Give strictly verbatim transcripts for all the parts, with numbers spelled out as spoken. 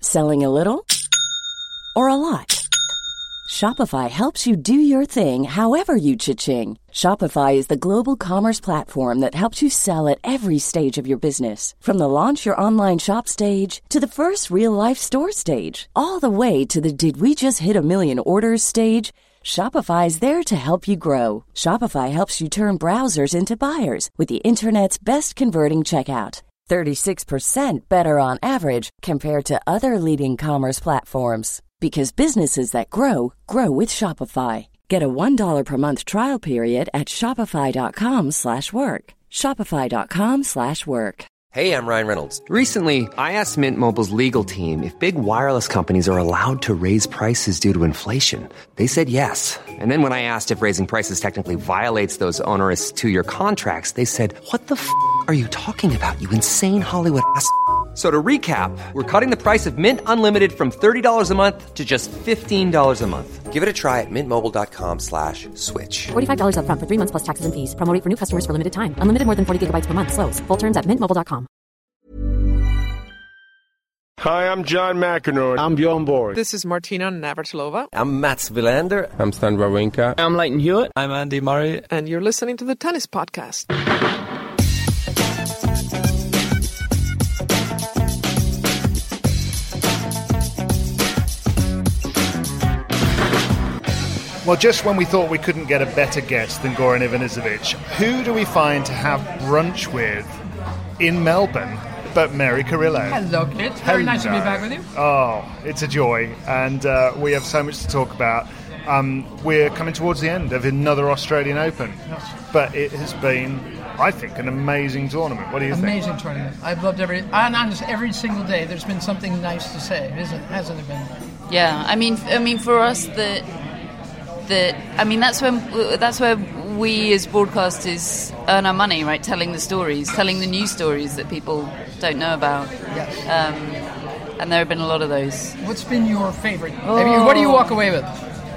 Selling a little or a lot? Shopify helps you do your thing however you cha-ching. Shopify is the global commerce platform that helps you sell at every stage of your business. From the launch your online shop stage to the first real-life store stage, all the way to the did we just hit a million orders stage. Shopify is there to help you grow. Shopify helps you turn browsers into buyers with the internet's best converting checkout. thirty-six percent better on average compared to other leading commerce platforms. Because businesses that grow, grow with Shopify. Get a one dollar per month trial period at shopify.com slash work. Shopify.com slash work. Hey, I'm Ryan Reynolds. Recently, I asked Mint Mobile's legal team if big wireless companies are allowed to raise prices due to inflation. They said yes. And then when I asked if raising prices technically violates those onerous two-year contracts, they said, what the f*** are you talking about, you insane Hollywood ass f- So to recap, we're cutting the price of Mint Unlimited from thirty dollars a month to just fifteen dollars a month. Give it a try at mintmobile.com slash switch. forty-five dollars up front for three months plus taxes and fees. Promo rate for new customers for limited time. Unlimited more than forty gigabytes per month. Slows full terms at mint mobile dot com. Hi, I'm John McEnroe. I'm Bjorn Borg. This is Martina Navratilova. I'm Mats Wilander. I'm Stan Wawrinka. I'm Leighton Hewitt. I'm Andy Murray. And you're listening to the Tennis Podcast. Well, just when we thought we couldn't get a better guest than Goran Ivanisevic, who do we find to have brunch with in Melbourne but Mary Carrillo? Hello, kids. Very Hello. Nice to be back with you. Oh, it's a joy, and uh, we have so much to talk about. Um, we're coming towards the end of another Australian Open, but it has been, I think, an amazing tournament. What do you amazing think? Amazing tournament. I've loved every, and honestly, every single day. There's been something nice to say, isn't? Hasn't it been? Yeah, I mean, I mean, for us, the the, I mean, that's when that's where we as broadcasters earn our money, right? Telling the stories, telling the news stories that people don't know about. Yes. Um, and there have been a lot of those. What's been your favorite? Oh. I mean, what do you walk away with?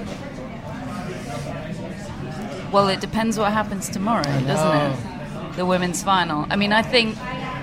Well, it depends what happens tomorrow, doesn't it? The women's final. I mean, I think,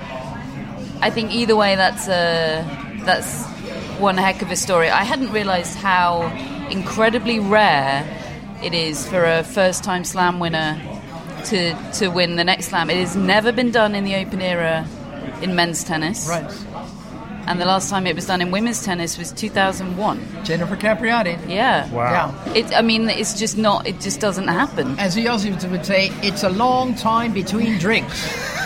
I think either way, that's a that's one heck of a story. I hadn't realised how incredibly rare it is for a first-time Slam winner to to win the next Slam. It has never been done in the Open era in men's tennis. Right. And the last time it was done in women's tennis was two thousand one. Jennifer Capriati. Yeah. Wow. Yeah. It, I mean, it's just not, it just doesn't happen. As the Aussies would say, it's a long time between drinks.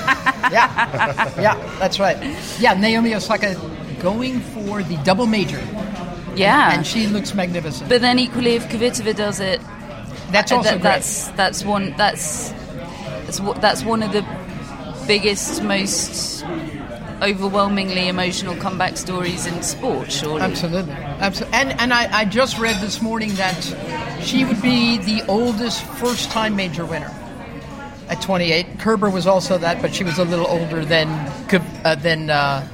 yeah. Yeah, that's right. Yeah, Naomi Osaka going for the double major. Yeah. And she looks magnificent. But then equally, if Kvitova does it, that's also that, great. That's, that's, one, that's, that's, that's one of the biggest, most overwhelmingly emotional comeback stories in sport, surely. Absolutely. Absolutely. And and I, I just read this morning that she would be the oldest first-time major winner at twenty-eight. Kerber was also that, but she was a little older than uh, than uh,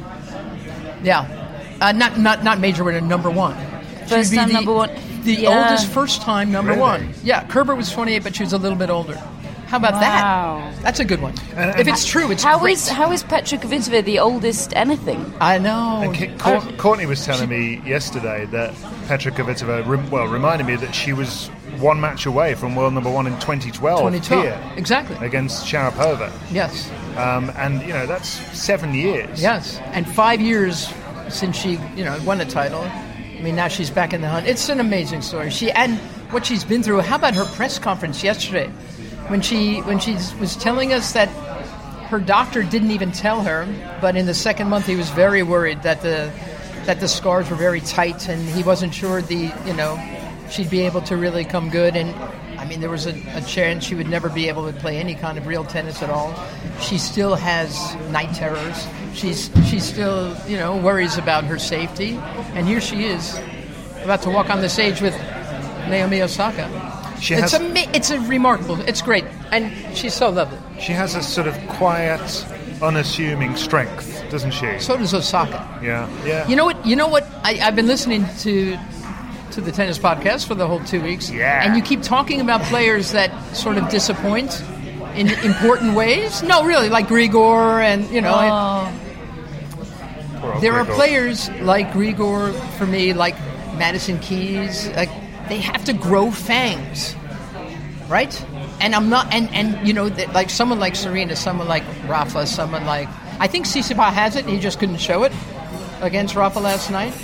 yeah, uh, not not not major winner, number one. First time the, number one. The yeah. oldest first-time number really? one. Yeah, Kerber was twenty-eight, but she was a little bit older. How about wow. that? That's a good one. And, if it's true, it's how great. Is, how is Petra Kvitova the oldest anything? I know. And K- Court- Courtney was telling me yesterday that Petra Kvitova, rem- well, reminded me that she was one match away from world number one in twenty twelve, twenty twelve. Here. Exactly. Against Sharapova. Yes. Um, and, you know, that's seven years. Yes. And five years since she, you know, won a title. I mean, now she's back in the hunt. It's an amazing story. She and what she's been through. How about her press conference yesterday? When she when she was telling us that her doctor didn't even tell her, but in the second month he was very worried that the that the scars were very tight and he wasn't sure the you know she'd be able to really come good. And I mean, there was a, a chance she would never be able to play any kind of real tennis at all. She still has night terrors. She's she still you know worries about her safety. And here she is, about to walk on the stage with Naomi Osaka. She it's has, a it's a remarkable. It's great, and she's so lovely. She has a sort of quiet, unassuming strength, doesn't she? So does Osaka. Yeah, yeah. You know what? You know what? I, I've been listening to to the tennis podcast for the whole two weeks. Yeah. And you keep talking about players that sort of disappoint in important ways. No, really, like Grigor, and you know. Oh. And, there Grigor. are players like Grigor, for me, like Madison Keys, like they have to grow fangs, right? And I'm not, and, and you know, that, like someone like Serena, someone like Rafa, someone like, I think Tsitsipas has it, and he just couldn't show it against Rafa last night.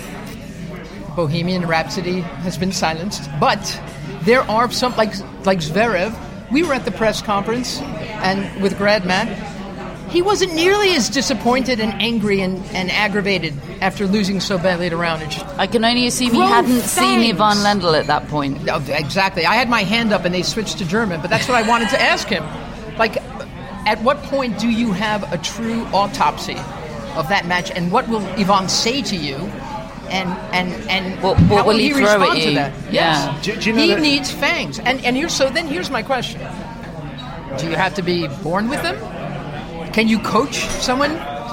Bohemian Rhapsody has been silenced, but there are some, like like Zverev. We were at the press conference, and with Grad Matt, he wasn't nearly as disappointed and angry and, and aggravated after losing so badly to Raonic. I can only assume he Grow hadn't fangs. seen Ivan Lendl at that point. No, exactly. I had my hand up and they switched to German, but that's what I wanted to ask him. Like, at what point do you have a true autopsy of that match, and what will Ivan say to you? And and and What- what how will he he throw respond at to you? that? Yeah. Yes. Do- do you know he that- needs fangs. And and here's so then here's my question: do you have to be born with them? Can you coach someone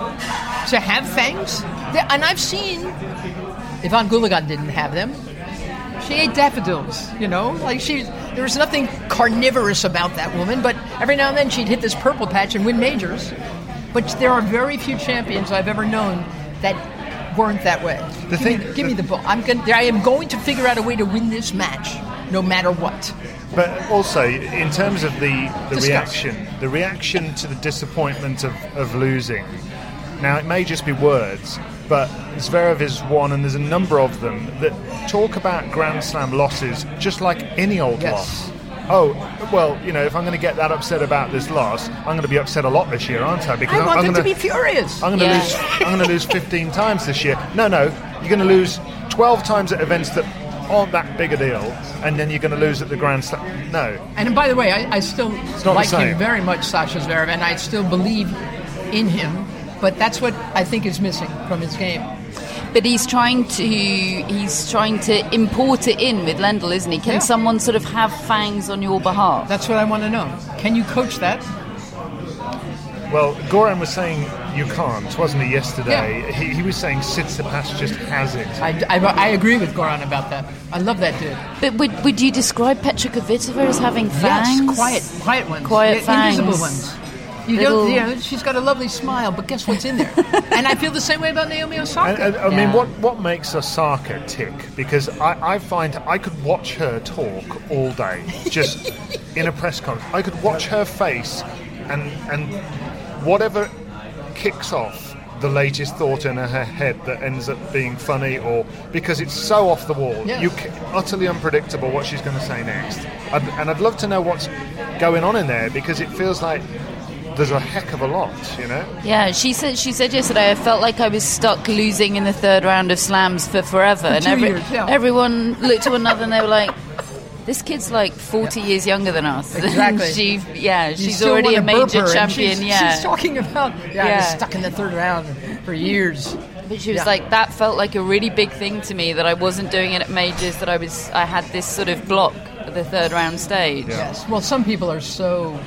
to have fangs? There- And I've seen Yvonne Goolagong didn't have them. She ate daffodils, you know, like she. There was nothing carnivorous about that woman, but every now and then she'd hit this purple patch and win majors. But there are very few champions I've ever known that weren't that way. The give thing- me, give me the ball. I'm going. I am going to figure out a way to win this match, no matter what. But also, in terms of the, the Discuss. reaction, the reaction to the disappointment of, of losing. Now, it may just be words, but Zverev is one, and there's a number of them that talk about Grand Slam losses just like any old Yes. loss. Oh, well, you know, if I'm going to get that upset about this loss, I'm going to be upset a lot this year, aren't I? Because I I'm, want I'm them going to be furious. I'm going to Yeah. lose. I'm going to lose fifteen times this year. No, no, you're going to lose twelve times at events that aren't that big a deal, and then you're going to lose at the Grand Slam. No, And by the way, I, I still not the like same. him very much, Sasha Zverev, and I still believe in him. But that's what I think is missing from his game. But he's trying to he's trying to import it in with Lendl, isn't he? Can Yeah. someone sort of have fangs on your behalf? That's what I want to know. Can you coach that? well, Goran was saying you can't, wasn't he? Yesterday, Yeah. he, he was saying Tsitsipas just has it. I, I, I agree with Goran about that. I love that dude. But would, would you describe Petra Kvitova as having fangs? Yes, quiet, quiet ones. Quiet Yeah, fangs. invisible ones. You Little- don't, you know, she's got a lovely smile, but guess what's in there? And I feel the same way about Naomi Osaka. And, and, I Yeah. mean, what, what makes Osaka tick? Because I, I find I could watch her talk all day, just in a press conference. I could watch her face, and and whatever kicks off the latest thought in her head that ends up being funny, or because it's so off the wall, Yeah. you ca- utterly unpredictable what she's going to say next. I'd, and I'd love to know what's going on in there, because it feels like there's a heck of a lot, you know. Yeah, she said she said yesterday, I felt like I was stuck losing in the third round of slams for forever. and two every, years, yeah. everyone looked to one another and they were like, this kid's like forty years younger than us. Exactly. she, yeah, You she's still already a wanna burp major her, and champion. She's, yeah. she's talking about yeah, I Yeah. was stuck in the third round for years. But she was Yeah. like, that felt like a really big thing to me, that I wasn't doing it at majors, that I was, I had this sort of block at the third round stage. Yes. Well, some people are so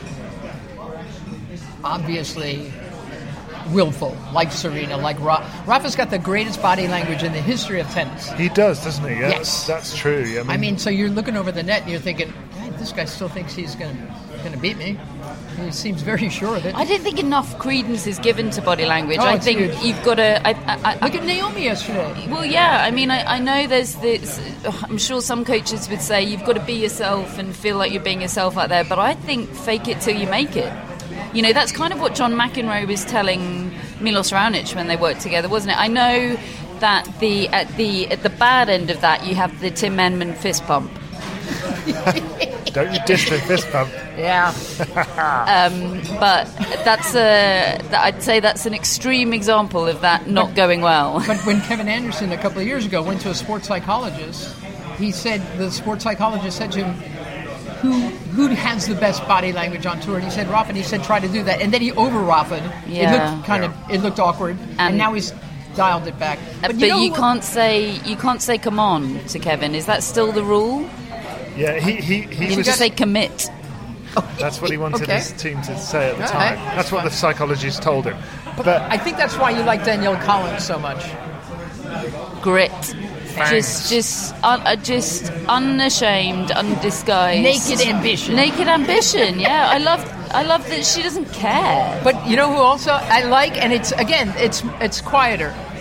obviously willful, like Serena, like Ra- Rafa's got the greatest body language in the history of tennis. He does, doesn't he? Yeah, Yes. that's true. I mean, I mean, so you're looking over the net and you're thinking, "God, this guy still thinks he's going to beat me. He seems very sure of it. I don't think enough credence is given to body language. Oh, I it's think huge. you've got to. I, I, I, Look at Naomi yesterday. Well, yeah. I mean, I, I know there's this. I'm sure some coaches would say you've got to be yourself and feel like you're being yourself out there. But I think fake it till you make it. You know, that's kind of what John McEnroe was telling Milos Raonic when they worked together, wasn't it? I know that the at the at the bad end of that you have the Tim Henman fist pump. don't you diss the fist pump? Yeah. Um, but that's a. I'd say that's an extreme example of that not going well. But when Kevin Anderson a couple of years ago went to a sports psychologist, he said, the sports psychologist said to him, who who has the best body language on tour? And he said Rafa, and he said try to do that. And then he over Rafa'd. It Yeah. looked kind of, it looked awkward. And, And- now he's dialed it back. But, you, know you who- can't say you can't say come on to Kevin. Is that still the rule? Yeah, he he, he You was. just say commit. That's what he wanted Okay. his team to say at the All time. right. That's what the psychologist told him. But, But I think that's why you like Danielle Collins so much. Grit. Fangs. Just, just, un, uh, just unashamed, undisguised. Naked ambition. Naked ambition. Yeah, I love, I love that she doesn't care. But you know who also I like, and it's again, it's it's quieter.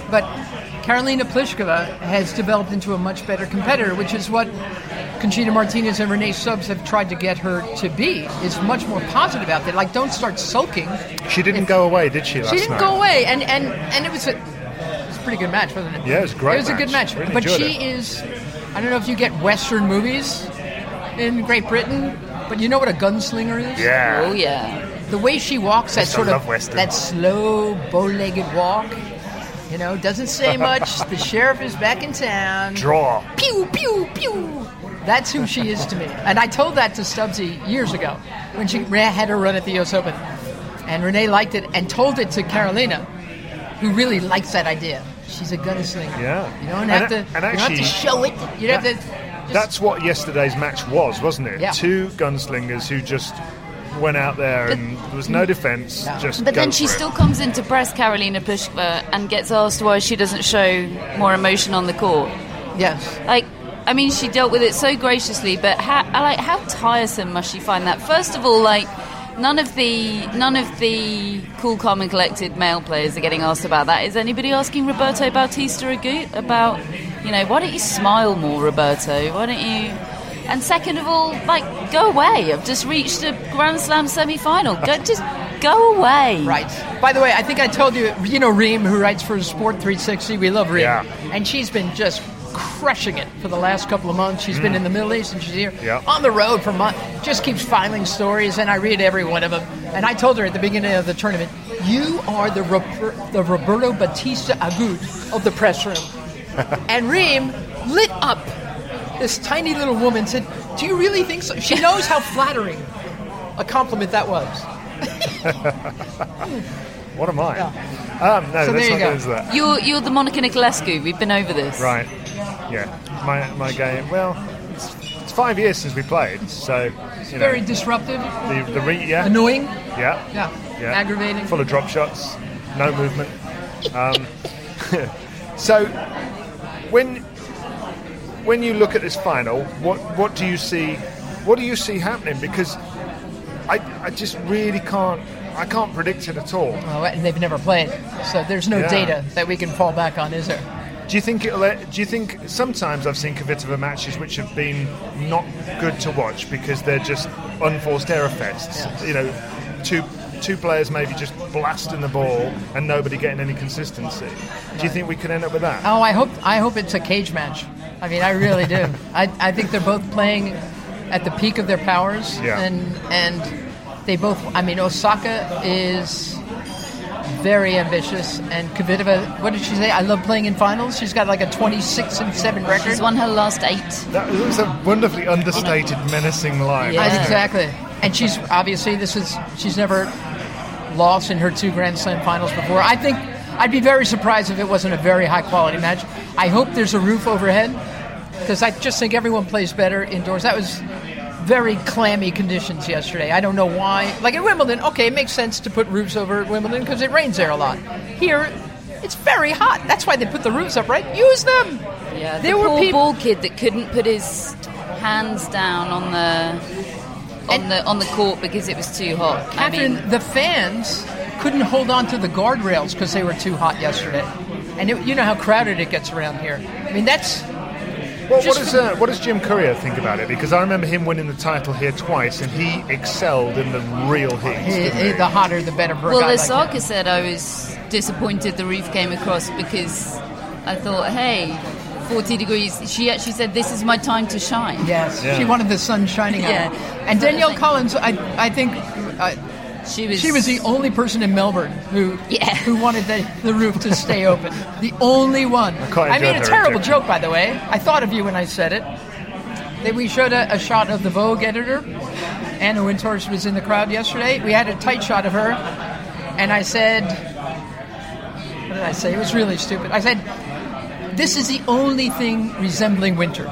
but Karolina Pliskova has developed into a much better competitor, which is what Conchita Martinez and Renee Stubbs have tried to get her to be, is much more positive out there. Like, don't start sulking. She didn't If- go away, did she, last She didn't night? go away, and, and, and it was a it was a pretty good match, wasn't it? Yeah, it was a great It was a good match. match. Really but enjoyed she it. is, I don't know if you get Western movies in Great Britain, but you know what a gunslinger is? Yeah. Oh, yeah. The way she walks, that Yes, I sort love of, Western. that slow, bow-legged walk, you know, doesn't say much. The sheriff is back in town. Draw. Pew, pew, pew. That's who she is to me. And I told that to Stubbsy years ago when she ran, had her run at the U S Open. And Renee liked it and told it to Carolina, who really likes that idea. She's a gunslinger. Yeah. You don't And have a- to, and you don't have actually- to show it. You don't that- have to... Just, That's what yesterday's match was, wasn't it? Yeah. Two gunslingers who just went out there and there was no defence, No. just But go then she for it. still comes in to press Karolina Pliskova and gets asked why she doesn't show more emotion on the court. yes. Like, I mean, she dealt with it so graciously, but how, like, how tiresome must she find that? First of all, like, none of the none of the cool, calm, and collected male players are getting asked about that. Is anybody asking Roberto Bautista Agut about, you know, why don't you smile more, Roberto? Why don't you? And second of all, like, go away. I've just reached a Grand Slam semi-final. Go, just go away. Right. By the way, I think I told you, you know Reem, who writes for Sport three sixty, we love Reem. Yeah. And she's been just crushing it for the last couple of months. She's been in the Middle East and she's here Yeah. on the road for months. Just keeps filing stories, and I read every one of them. And I told her at the beginning of the tournament, you are the, Rober- the Roberto Bautista Agut of the press room. And Reem lit up. This tiny little woman said, do you really think so? She knows how flattering a compliment that was. What am I? Yeah. Um, no, So let's there you not go. go into that. You're you're the Monica Nicolescu. We've been over this. Right. Yeah. My my game. Well, it's, it's five years since we played, so you know, Very disruptive, the the re- yeah annoying. yeah Yeah. yeah Aggravating. full of drop shots, no movement. Um, so when when you look at this final, what what do you see? What do you see happening? Because I I just really can't I can't predict it at all. Oh, and they've never played, so there's no Yeah. data that we can fall back on, is there? Do you think it'll? Do you think sometimes I've seen Kvitova matches which have been not good to watch because they're just unforced error fests? Yes. You know, two two players maybe just blasting the ball and nobody getting any consistency. Do you think we could end up with that? Oh, I hope I hope it's a cage match. I mean, I really do. I I think they're both playing at the peak of their powers, Yeah. and and they both. I mean, Osaka is very ambitious, and Kvitova. What did she say? I love playing in finals. She's got like a twenty-six and seven record. She's won her last eight. That was a wonderfully understated, menacing line. Yeah. wasn't it? Exactly. And she's obviously this is she's never lost in her two Grand Slam finals before. I think I'd be very surprised if it wasn't a very high quality match. I hope there's a roof overhead because I just think everyone plays better indoors. That was very clammy conditions yesterday. I don't know why. Like at Wimbledon, okay, it makes sense to put roofs over at Wimbledon because it rains there a lot. Here, it's very hot. That's why they put the roofs up, right? Use them. Yeah, There the were poor peop- ball kid that couldn't put his hands down on the on And- the on the court because it was too hot. I Catherine, mean, the fans couldn't hold on to the guardrails because they were too hot yesterday. And it, you know how crowded it gets around here. I mean, that's... Well, what Just does from- uh, what does Jim Courier think about it? Because I remember him winning the title here twice, and he excelled in the real heat. eh, didn't eh, he? the hotter, the better for a well, guy as like Saka that. said, I was disappointed the roof came across because I thought, hey, forty degrees. She actually said, "This is my time to shine." Yes, Yeah. she wanted the sun shining on Yeah. her. And Danielle Collins, I, I think... Uh, She was. She was the only person in Melbourne who Yeah. who wanted the, the roof to stay open. The only one. quite I made enjoyed a her terrible objection. joke, by the way. I thought of you when I said it. Then we showed a, a shot of the Vogue editor. Anna Windhorst was in the crowd yesterday. We had a tight shot of her. And I said... What did I say? It was really stupid. I said, this is the only thing resembling winter.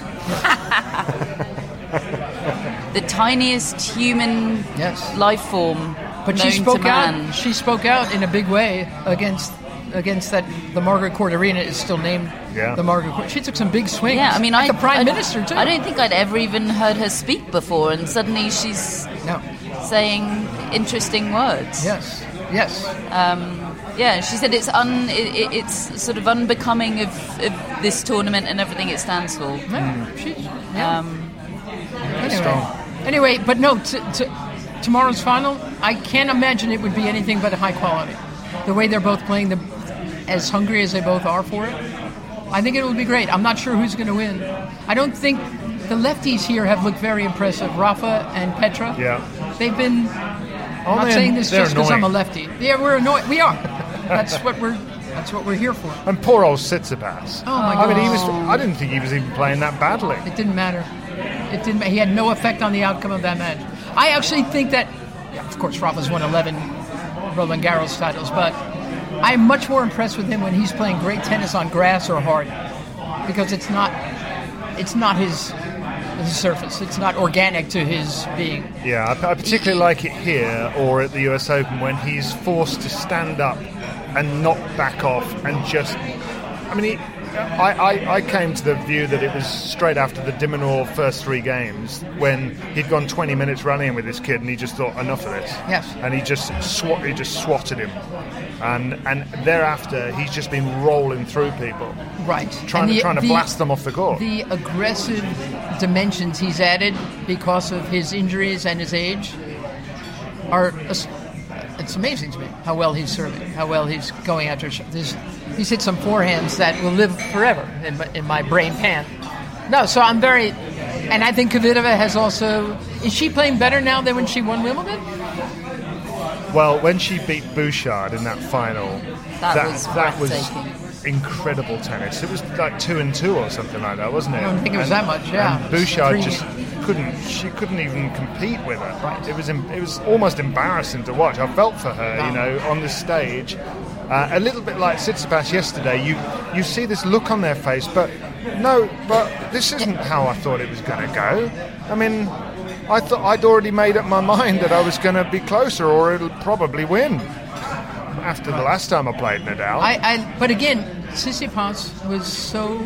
the tiniest human Yes. life form But known she spoke to man. out. She spoke out in a big way against against that. The Margaret Court Arena is still named Yeah. the Margaret Court. She took some big swings. Yeah, I mean, at I the Prime I- Minister too. I don't think I'd ever even heard her speak before, and suddenly she's No. saying interesting words. Yes. Yes. Um, Yeah, she said it's un, it, it, it's sort of unbecoming of, of this tournament and everything it stands for. Yeah, she's, yeah. Um, anyway, strong. anyway, but no, t- t- tomorrow's final, I can't imagine it would be anything but high quality. The way they're both playing, the as hungry as they both are for it, I think it will be great. I'm not sure who's going to win. I don't think the lefties here have looked very impressive. Rafa and Petra. Yeah. They've been. Oh, I'm not man, saying this they're just because I'm a annoying. lefty. Yeah, we're annoyed. We are. That's what we're. That's what we're here for. And poor old Tsitsipas. Oh my I mean, he gosh. was. I didn't think he was even playing that badly. It didn't matter. It didn't. He had no effect on the outcome of that match. I actually think that. Yeah, of course, Rafa's won eleven Roland Garros titles, but I'm much more impressed with him when he's playing great tennis on grass or hard, because it's not. It's not his. His surface. It's not organic to his being. Yeah, I, I particularly like it here or at the U S Open when he's forced to stand up and not back off and just. I mean, he, I, I, I came to the view that it was straight after the Dimonor first three games when he'd gone twenty minutes rallying with this kid and he just thought enough of this. Yes. And he just swat, he just swatted him, and and thereafter he's just been rolling through people, Right. trying And to the- trying to the- blast them off the court. The aggressive dimensions he's added because of his injuries and his age are. It's amazing to me how well he's serving, how well he's going after. sh- This, he's hit some forehands that will live forever in my, in my brain pan. No, so I'm very, and I think Kvitova has also. Is she playing better now than when she won Wimbledon? Well, when she beat Bouchard in that final, That was that was breathtaking. incredible tennis. It was like two and two or something like that, wasn't it? I don't think it was And- that much, yeah. And Bouchard Three- just couldn't. She couldn't even compete with her. Right. It was. em- It was almost embarrassing to watch. I felt for her, you know, on the stage. Uh, a little bit like Tsitsipas yesterday. You you see this look on their face, but no, but this isn't how I thought it was going to go. I mean, I thought I'd already made up my mind that I was going to be closer, or it'll probably win. After the last time I played Nadal, I, I but again, Tsitsipas was so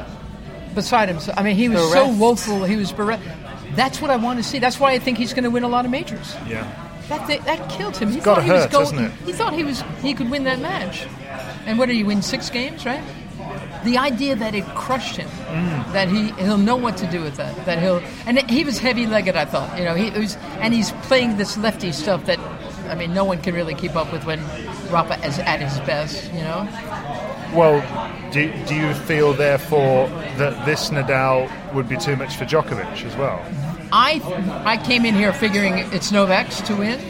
beside himself. I mean, he was so Bereft. woeful. He was bereft. That's what I want to see. That's why I think he's going to win a lot of majors. yeah. That th- that killed him. He gotta thought he was hurt, going. doesn't it? He thought he was he could win that match. And what did he win? Six games, right? The idea that it crushed him, Mm. that he he'll know what to do with that. That he'll and he was heavy-legged. I thought, you know, he was, and he's playing this lefty stuff that, I mean, no one can really keep up with when Rafa is at his best. You know. Well, do, do you feel, therefore, that this Nadal would be too much for Djokovic as well? I I came in here figuring it's Novak's to win.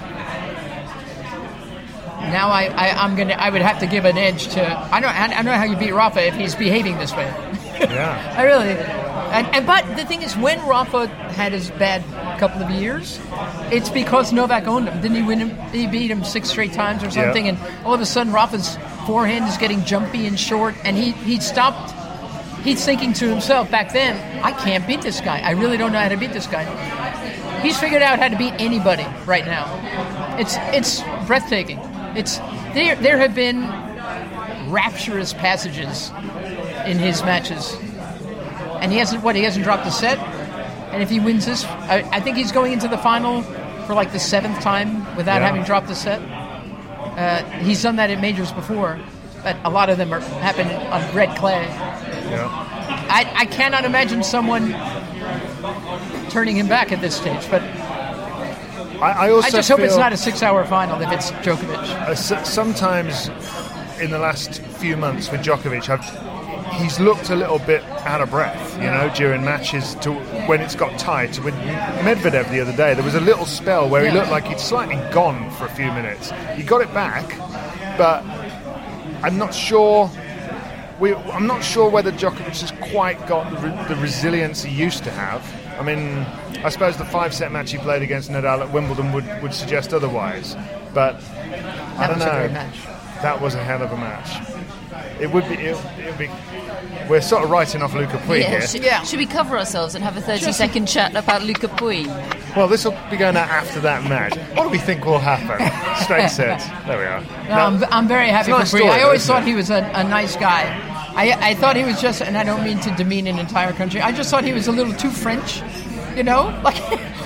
Now I, I I'm gonna I would have to give an edge to I don't I don't know how you beat Rafa if he's behaving this way. Yeah. I really and, and but the thing is, when Rafa had his bad couple of years, it's because Novak owned him. Didn't he win him? He beat him six straight times or something, Yeah. and all of a sudden Rafa's forehand is getting jumpy and short, and he he stopped. He's thinking to himself back then, I can't beat this guy. I really don't know how to beat this guy. He's figured out how to beat anybody right now. It's it's breathtaking. It's there. There have been rapturous passages in his matches, and he hasn't. What he hasn't dropped a set. And if he wins this, I, I think he's going into the final for like the seventh time without Yeah. having dropped a set. Uh, he's done that at majors before, but a lot of them are happen on red clay. Yeah. I, I cannot imagine someone turning him back at this stage, but I, I also I just hope it's feel- not a six-hour final if it's Djokovic. Uh, s- sometimes in the last few months with Djokovic, I've, he's looked a little bit out of breath, you know, during matches to when it's got tight. With Medvedev the other day, there was a little spell where Yeah. he looked like he'd slightly gone for a few minutes. He got it back, but I'm not sure. We, I'm not sure whether Djokovic has quite got the, re- the resilience he used to have. I mean, I suppose the five-set match he played against Nadal at Wimbledon would, would suggest otherwise. But I That don't was know. a great match. That was a hell of a match. It would be. It, it would be. We're sort of writing off Luca Puig Yeah, here. should, Yeah. should we cover ourselves and have a thirty-second chat about Luca Puig? Well, this will be going out after that match. What do we think will happen? Straight sets. There we are. No, I'm, I'm very happy It's a for nice Puig. story, I always isn't thought it? he was a, a nice guy. I, I thought he was just, and I don't mean to demean an entire country, I just thought he was a little too French, you know? Like,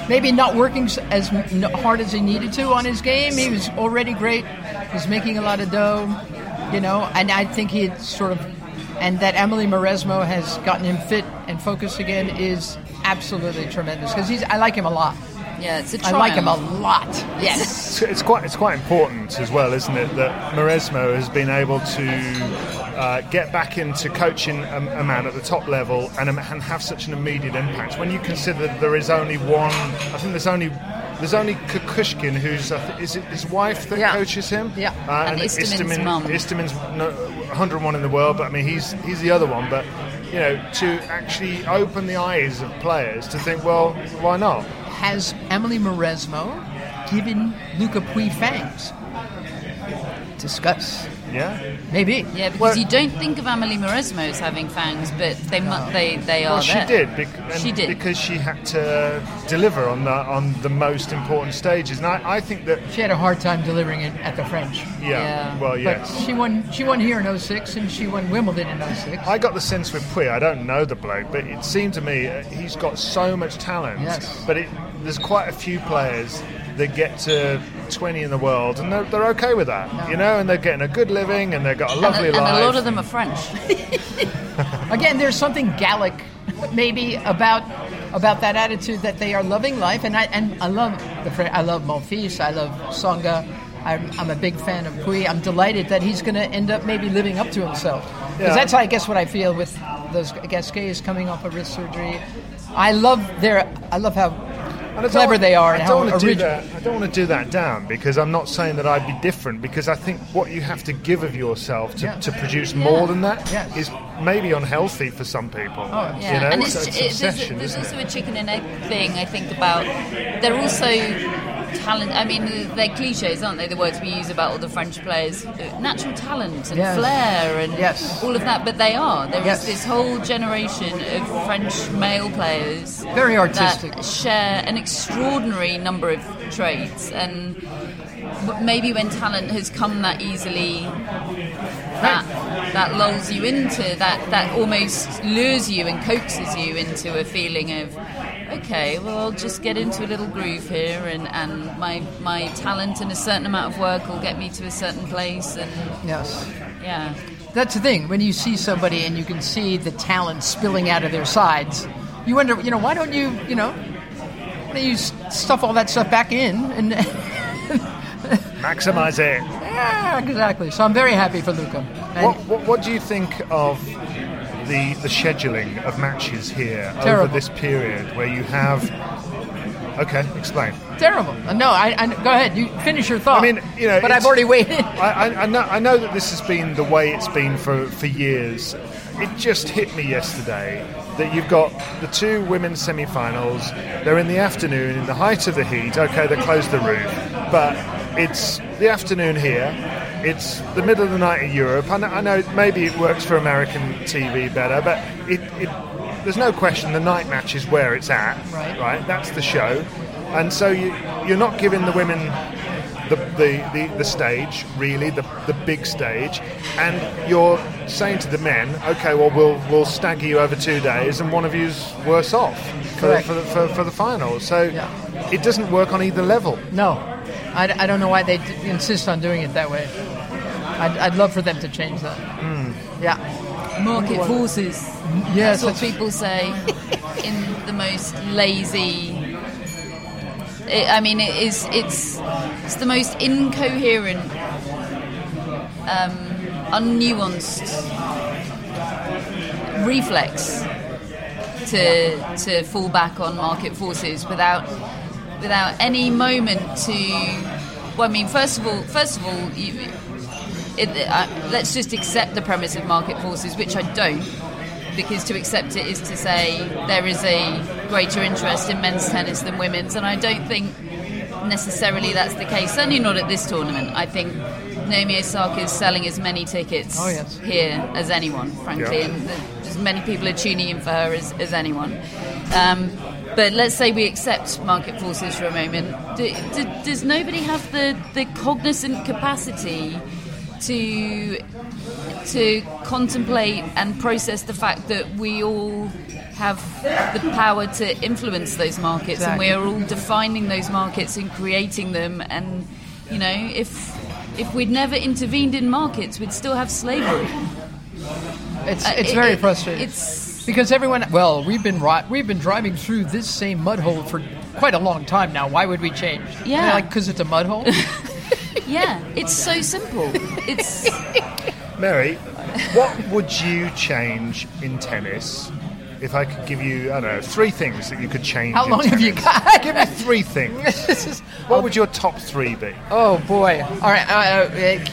maybe not working s- as m- hard as he needed to on his game. He was already great. He was making a lot of dough, you know, and I think he had sort of, and that Emily Mauresmo has gotten him fit and focused again is absolutely tremendous because he's. I like him a lot. Yeah, it's a I triumph. like him a lot. Yes. It's, it's quite it's quite important as well, isn't it, that Mauresmo has been able to uh, get back into coaching a, a man at the top level and, um, and have such an immediate impact. When you consider that there is only one, I think there's only there's only Kukushkin, who's uh, is it his wife that Yeah. coaches him? Yeah. uh, And Istomin's Istomin- mum. Istomin's no, one hundred and one in the world, but I mean he's he's the other one. But you know, to actually open the eyes of players to think, well, why not? Has Emily Mauresmo given Luca Pui fangs? Discuss. Yeah. Maybe. Yeah, because Well- you don't think of Amelie Mauresmo as having fangs, but they mu- they they are Well, she there. did. Bec- and She did. because she had to deliver on the on the most important stages, and I, I think that She had a hard time delivering it at the French. yeah, Yeah. well, But yes. she won She won here in oh six and she won Wimbledon in oh six. I got the sense with Pui, I don't know the bloke, but it seemed to me uh, he's got so much talent. Yes. But it, there's quite a few players that get to twenty in the world, and they're, they're okay with that, you know, and they're getting a good living, and they've got a lovely and, a- life. and a lot of them are French. Again, there's something Gallic maybe about about that attitude that they are loving life, and I and I love the French. I love Monfils. I love Tsonga. I'm, I'm a big fan of Pui. I'm delighted that he's going to end up maybe living up to himself. Because Yeah. that's, I guess, what I feel with those Gasquet is coming off of wrist surgery. I love their. I love how And I don't clever want- they are I and don't how want to do original. that. I don't want to do that down because I'm not saying that I'd be different. Because I think what you have to give of yourself to, Yeah. to produce more than that Yes. is maybe unhealthy for some people. Oh, Yeah, You know, and it's, so it's it, there's, obsession, there's isn't also it? a chicken and egg thing. I think about they're also talent. I mean, they're cliches, aren't they? The words we use about all the French players, natural talent and Yes. flair and Yes. all of that. But they are. There is Yes. this whole generation of French male players Very artistic. that share an extraordinary number of traits and. But maybe when talent has come that easily, that that lulls you into that, that almost lures you and coaxes you into a feeling of, okay, well, I'll just get into a little groove here, and, and my my talent and a certain amount of work will get me to a certain place, and Yes. yeah, That's the thing. When you see somebody and you can see the talent spilling out of their sides, you wonder, you know, why don't you, you know, why don't you s- stuff all that stuff back in and Maximize it. yeah, exactly. So I'm very happy for Luca. And What, what, what do you think of the the scheduling of matches here Terrible. over this period where you have? Okay, explain. terrible. Uh, No, I, I go ahead. You finish your thought. I mean, you know, but it's- I've already waited. I, I, I know I know that this has been the way it's been for, for years. It just hit me yesterday that you've got the two women's semi-finals. They're in the afternoon, in the height of the heat. Okay, they closed the roof, but it's the afternoon here. It's the middle of the night in Europe. I know, I know maybe it works for American T V better, but it, it there's no question the night match is where it's at. Right. Right. That's the show, and so you you're not giving the women the the, the, the stage, really, the the big stage, and you're saying to the men, okay, well we'll we'll stagger you over two days, and one of you's worse off for Correct. for, the, for, for the finals. So Yeah. it doesn't work on either level. No, I, I don't know why they d- insist on doing it that way. I'd, I'd love for them to change that. Yeah. market forces. Yes, That's what that's- people say in the most lazy. It, I mean, it is. It's it's the most incoherent, um, unnuanced reflex to to fall back on market forces without without any moment to. Well, I mean, first of all, first of all, you, it, uh, let's just accept the premise of market forces, which I don't, because to accept it is to say there is a greater interest in men's tennis than women's, and I don't think necessarily that's the case. Certainly not at this tournament. I think Naomi Osaka is selling as many tickets Oh, yes. here as anyone, frankly, Yeah. and the, as many people are tuning in for her as, as anyone. Um, but let's say we accept market forces for a moment. Do, do, does nobody have the, the cognizant capacity to to contemplate and process the fact that we all have the power to influence those markets, exactly. and we are all defining those markets and creating them. And you know, if if we'd never intervened in markets, we'd still have slavery. It's it's uh, very it, frustrating. It's because everyone. Well, we've been ri- we've been driving through this same mud hole for quite a long time now. Why would we change? Yeah, I mean, like because it's a mud hole. Yeah, it's so simple. It's Mary, what would you change in tennis if I could give you, I don't know, three things that you could change? How in long tennis? have you got? Give me three things. is, what oh, would your top three be? Oh boy! All right, uh,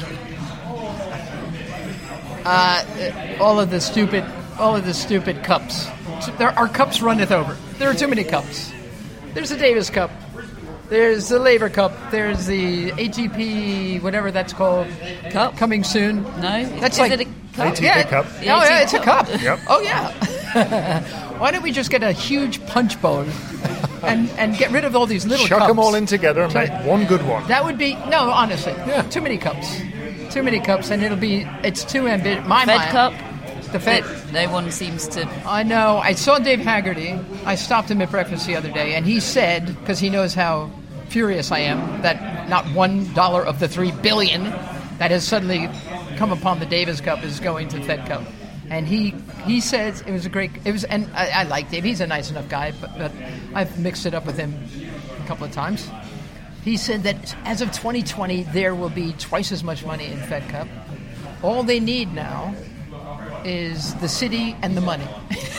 uh, uh, all of the stupid, all of the stupid cups. There are cups runneth over. There are too many cups. There's the Davis Cup. There's the Laver Cup. There's the A T P, whatever that's called, cup coming soon. No, that's is like it a cup? A T P yeah, Cup. Oh yeah, it's a cup. Yep. Oh yeah. Why don't we just get a huge punch bowl and and get rid of all these little Chuck cups? them all in together and make one good one. That would be no, honestly. Yeah. Too many cups. Too many cups, and it'll be. It's too ambitious. My Fed mind. Cup. The Fed. No one seems to. I know. I saw Dave Haggerty. I stopped him at breakfast the other day, and he said, because he knows how furious I am that not one dollar of the three billion that has suddenly come upon the Davis Cup is going to Fed Cup, and he he says it was a great. It was, and I, I like Dave. He's a nice enough guy, but, but I've mixed it up with him a couple of times. He said that as of twenty twenty, there will be twice as much money in Fed Cup. All they need now is the city and the money.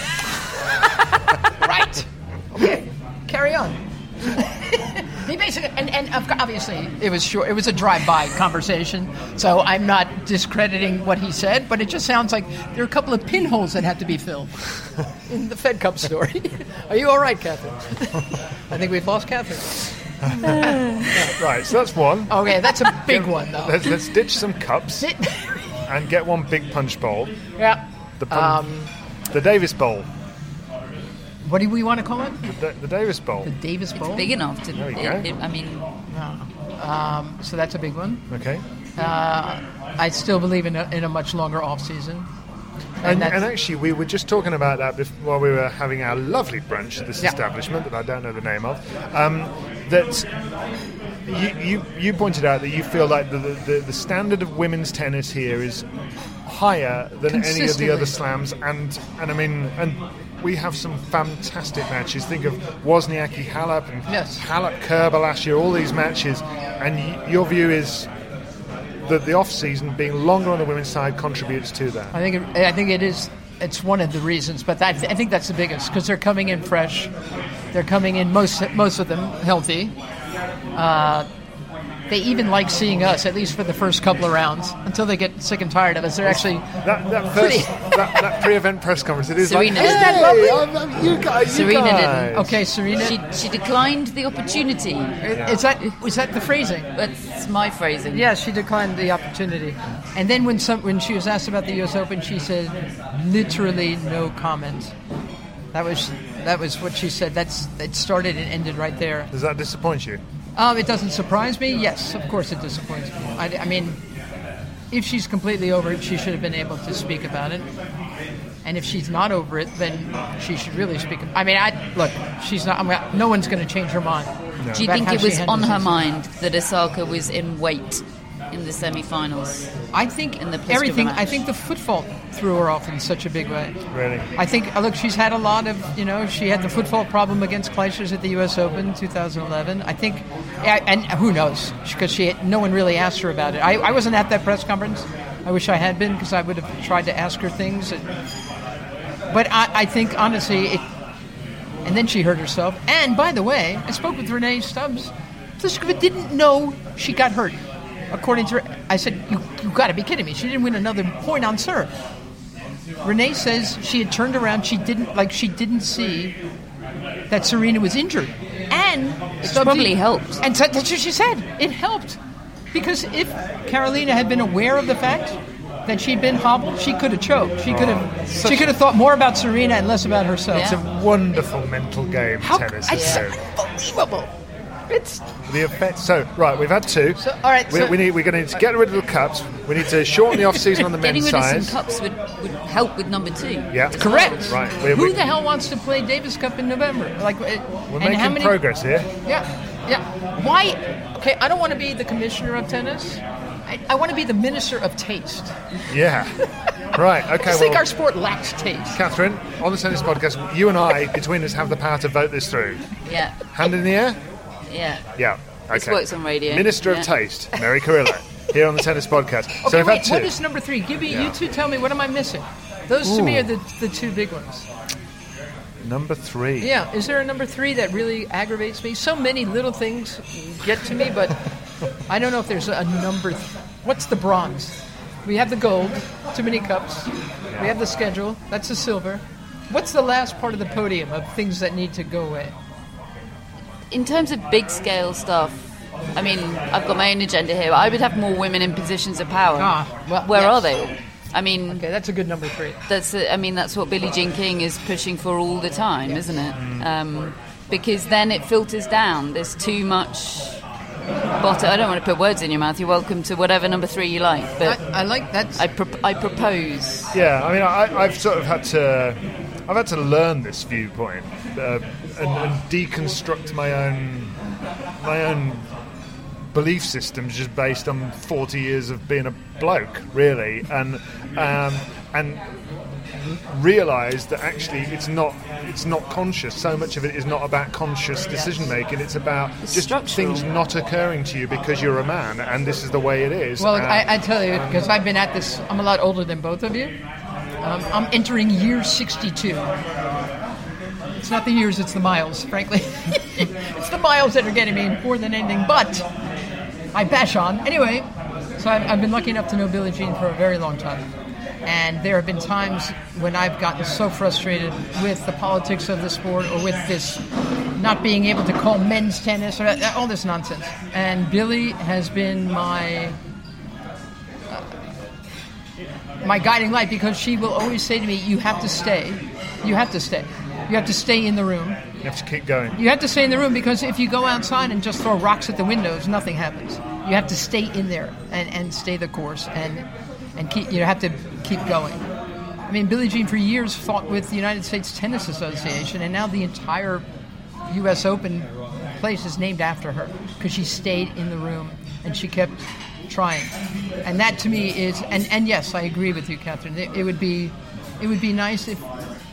Right. Okay. Carry on. He basically, and, and obviously it was short. It was a drive-by conversation, so I'm not discrediting what he said. But it just sounds like there are a couple of pinholes that have to be filled in the Fed Cup story. Are you all right, Catherine? I think we've lost Catherine. Right, so that's one. Okay, that's a big one, though. Let's, let's ditch some cups and get one big punch bowl. Yeah. The pun- um, the Davis Bowl. What do we want to call it? The, the Davis Bowl. The Davis Bowl? It's big enough to... There you it, go. It, I mean... No. Um, so that's a big one. Okay. Uh, I still believe in a, in a much longer off-season. And, and, and actually, we were just talking about that before, while we were having our lovely brunch at this yeah. establishment that I don't know the name of. Um, that you, you you pointed out that you feel like the, the, the standard of women's tennis here is higher than any of the other slams, and and I mean and we have some fantastic matches. Think of Wozniacki Halep and yes. Halep Kerber last year. All these matches, and y- your view is that the off season being longer on the women's side contributes to that. I think it, I think it is. It's one of the reasons, but that, I think that's the biggest because they're coming in fresh. They're coming in most most of them healthy. Uh, they even like seeing us, at least for the first couple of rounds, until they get sick and tired of us. They're actually that, that first that, that pre-event press conference. It is Serena like, isn't hey, that lovely? I'm, I'm, you guys, you Serena guys. didn't. Okay, Serena. She, she declined the opportunity. Yeah. Is that is that the phrasing? That's my phrasing. Yeah, she declined the opportunity. And then when some when she was asked about the U S Open, she said, literally no comment. That was that was what she said. That's it started and ended right there. Does that disappoint you? Um, it doesn't surprise me. Yes, of course it disappoints me. I, I mean, if she's completely over it, she should have been able to speak about it. And if she's not over it, then she should really speak. I mean, I look. She's not. I'm, no one's going to change her mind. No. Do you think it was on her mind that Osaka was in weight in the semi-finals? I think in the everything. match? I think the foot fault threw her off in such a big way. Really? I think. Look, she's had a lot of. You know, she had the foot fault problem against Clijsters at the U S Open twenty eleven. I think, and who knows? Because she, no one really asked her about it. I, I wasn't at that press conference. I wish I had been because I would have tried to ask her things. But I, I think honestly, it. And then she hurt herself. And by the way, I spoke with Renee Stubbs. Pliskova didn't know she got hurt. According to her, I said, you you got to be kidding me. She didn't win another point on serve. Renee says she had turned around. She didn't like. She didn't see that Serena was injured, and it probably helped. And so, that's what she said. It helped because if Carolina had been aware of the fact that she'd been hobbled, she could have choked. She could have. Oh, she could have thought more about Serena and less about herself. Yeah. It's a wonderful mental game. How, tennis. It's yeah. unbelievable. It's The effect. So right, we've had two. So, all right, we, so- we need. We're going to need to get rid of the cups. We need to shorten the off season on the Getting men's rid of size. some cups would, would help with number two. Yeah. as correct. well. Right. We, Who we, the hell wants to play Davis Cup in November? Like, uh, we're and making how many? progress here. Yeah, yeah. Why? Okay, I don't want to be the commissioner of tennis. I, I want to be the minister of taste. Yeah. Right. Okay. I just think well, our sport lacks taste. Catherine, on the tennis podcast, you and I, between us, have the power to vote this through. Yeah, Hand in the air. yeah. Yeah. Okay. This works on radio. Minister Yeah. of Taste, Mary Carrillo, here on the tennis podcast. Okay, so we've wait. had two. What is number three? Give me. Yeah. You two tell me. What am I missing? Those to me Ooh. are the the two big ones. Number three. Yeah. Is there a number three that really aggravates me? So many little things get to me, but I don't know if there's a number. Th- What's the bronze? We have the gold. Too many cups. We have the schedule. That's the silver. What's the last part of the podium of things that need to go away? In terms of big scale stuff, I mean, I've got my own agenda here. I would have more women in positions of power. Ah, well, Where yes. are they all? I mean, Okay, that's a good number three. that's I mean that's what Billie Jean King is pushing for all the time, isn't it? Um, because then it filters down. There's too much. Bottom. I don't want to put words in your mouth. You're welcome to whatever number three you like, but I, I like that. I, pro- I propose. Yeah, I mean, I, I've sort of had to, I've had to learn this viewpoint uh, and, and deconstruct my own, my own belief systems just based on forty years of being a bloke, really, and um, and realise that actually it's not it's not conscious. So much of it is not about conscious decision making. It's about It's just structural. things not occurring to you because you're a man, and this is the way it is. Well, And- I, I tell you, because I've been at this, I'm a lot older than both of you. Um, I'm entering year sixty-two. It's not the years, it's the miles, frankly. It's the miles that are getting me more than anything, but I bash on. Anyway, so I've, I've been lucky enough to know Billie Jean for a very long time. And there have been times when I've gotten so frustrated with the politics of the sport or with this not being able to call men's tennis or that, all this nonsense. And Billie has been my uh, my guiding light, because she will always say to me, you have to stay. You have to stay. You have to stay in the room. you have to keep going. You have to stay in the room, because if you go outside and just throw rocks at the windows, nothing happens. You have to stay in there and, and stay the course and and keep. You have to keep going. I mean, Billie Jean for years fought with the United States Tennis Association, and now the entire U S Open place is named after her because she stayed in the room and she kept trying. And that to me is, and, and yes, I agree with you, Catherine. It, it would be, it would be nice if.